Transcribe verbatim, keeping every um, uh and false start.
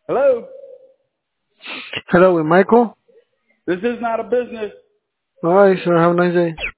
Hello? Hello, with Michael. This is not a business. All right, sir. Have a nice day.